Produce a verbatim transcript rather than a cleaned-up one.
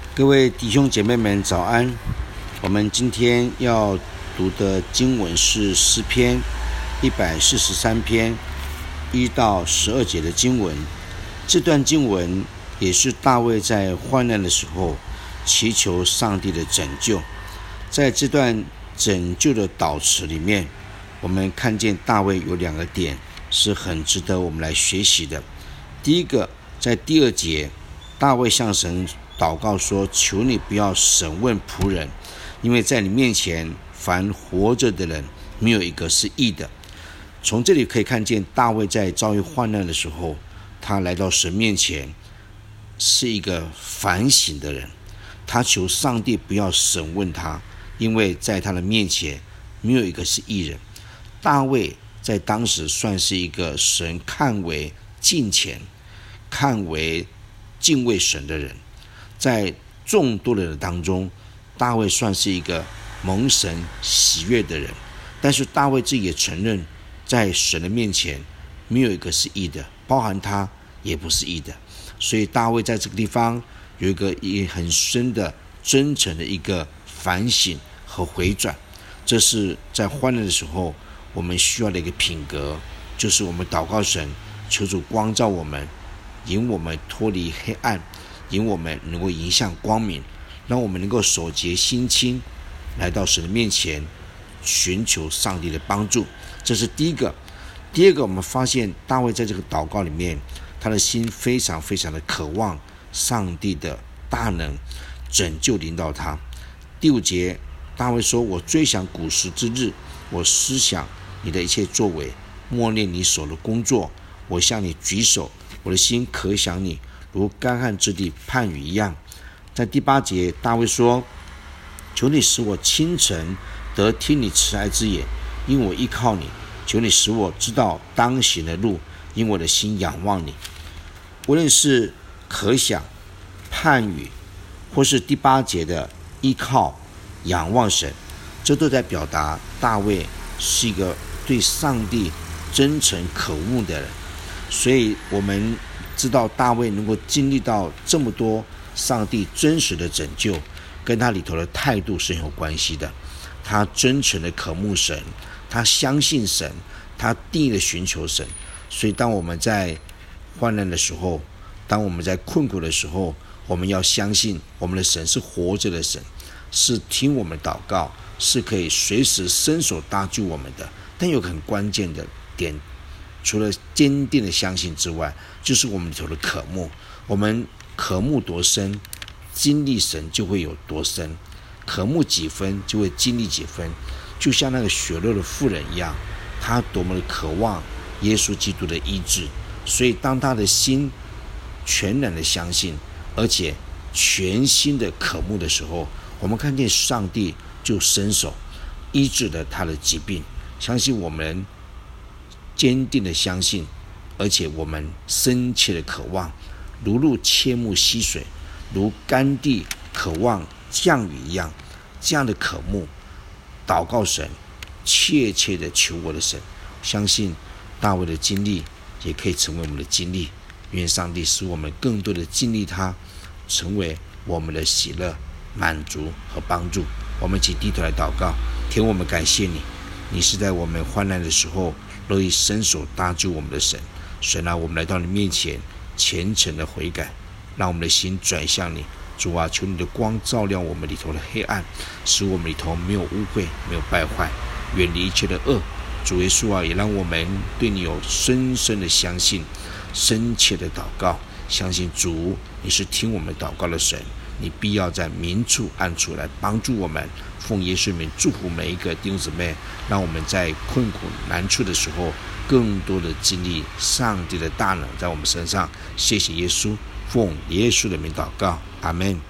各位弟兄姐妹们早安，我们今天要读的经文是诗篇一百四十三篇一到十二节的经文。这段经文也是大卫在患难的时候祈求上帝的拯救。在这段拯救的祷词里面，我们看见大卫有两个点是很值得我们来学习的。第一个，在第二节，大卫向神祷告说，求你不要审问仆人，因为在你面前凡活着的人没有一个是义的。从这里可以看见，大卫在遭遇患难的时候，他来到神面前是一个反省的人，他求上帝不要审问他，因为在他的面前没有一个是义人。大卫在当时算是一个神看为敬虔、看为敬畏神的人，在众多的人当中，大卫算是一个蒙神喜悦的人。但是大卫自己也承认，在神的面前没有一个是义的，包含他也不是义的。所以大卫在这个地方有一个也很深的真诚的一个反省和回转，这是在患难的时候我们需要的一个品格，就是我们祷告神，求主光照我们，引我们脱离黑暗，引我们能够迎向光明，让我们能够手洁心清，来到神的面前寻求上帝的帮助。这是第一个。第二个，我们发现大卫在这个祷告里面，他的心非常非常的渴望上帝的大能拯救临到他。第五节，大卫说，我追想古时之日，我思想你的一切作为，默念你手的工作，我向你举手，我的心可想你，如干旱之地盼雨一样。在第八节，大卫说，求你使我清晨得听你慈爱之言，因我依靠你，求你使我知道当行的路，因我的心仰望你。无论是可想、盼雨，或是第八节的依靠、仰望神，这都在表达大卫是一个对上帝真诚渴慕的人。所以我们知道大卫能够经历到这么多上帝真实的拯救，跟他里头的态度是很有关系的。他真诚的渴慕神，他相信神，他定义的寻求神。所以当我们在患难的时候，当我们在困苦的时候，我们要相信我们的神是活着的神，是听我们祷告，是可以随时伸手搭救我们的。但有个很关键的点，除了坚定的相信之外，就是我们里头的渴慕。我们渴慕多深，经历神就会有多深，渴慕几分就会经历几分。就像那个血肉的妇人一样，他多么的渴望耶稣基督的医治。所以当他的心全然的相信，而且全心的渴慕的时候，我们看见上帝就伸手医治了他的疾病。相信我们坚定的相信，而且我们深切的渴望，如入切木溪水，如干地渴望降雨一样，这样的渴慕祷告神，切切的求我的神。相信大卫的经历也可以成为我们的经历。愿上帝使我们更多的经历他，成为我们的喜乐、满足和帮助。我们一起低头来祷告。天，我们感谢你，你是在我们患难的时候乐意伸手搭救我们的神。神啊，我们来到你面前虔诚的悔改，让我们的心转向你。主啊，求你的光照亮我们里头的黑暗，使我们里头没有污秽，没有败坏，远离一切的恶。主耶稣啊，也让我们对你有深深的相信，深切的祷告，相信主你是听我们祷告的神，你必要在明处暗处来帮助我们。奉耶稣名祝福每一个弟兄姊妹，让我们在困苦难处的时候更多的经历上帝的大能在我们身上。谢谢耶稣，奉耶稣的名祷告，阿们。